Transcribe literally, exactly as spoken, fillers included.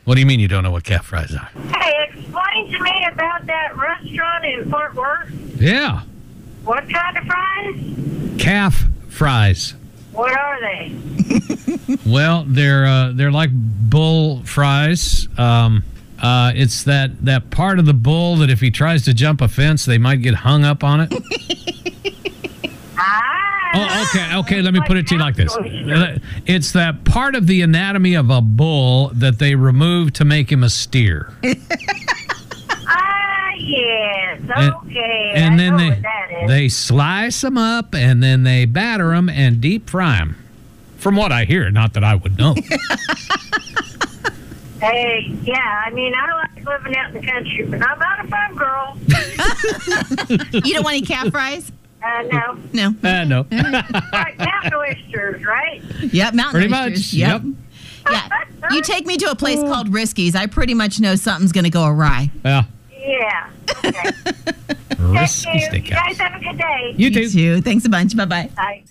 What do you mean you don't know what calf fries are? Hey, explain to me about that restaurant in Fort Worth. Yeah. What kind of fries? Calf fries. What are they? Well, they're uh, they're like bull fries. Um, uh, it's that, that part of the bull that if he tries to jump a fence, they might get hung up on it. Ah. Oh, okay, okay. Let me put it to you like this. It's that part of the anatomy of a bull that they remove to make him a steer. Ah, yes. And, Okay. and I then know they what that is. they slice them up and then they batter them and deep fry them. From what I hear, not that I would know. Hey, yeah. I mean, I like living out in the country, but I'm not a farm girl. You don't want any calf fries? Uh, no. No. Uh, no. Like mountain oysters, right? Yep, mountain Pretty oysters. much. Yep. Yeah. You take me to a place called Risky's, I pretty much know something's going to go awry. Yeah. Yeah. Okay. Risky Thank you. You steakhouse. guys have a good day. You You too. too. Thanks a bunch. Bye-bye. Bye.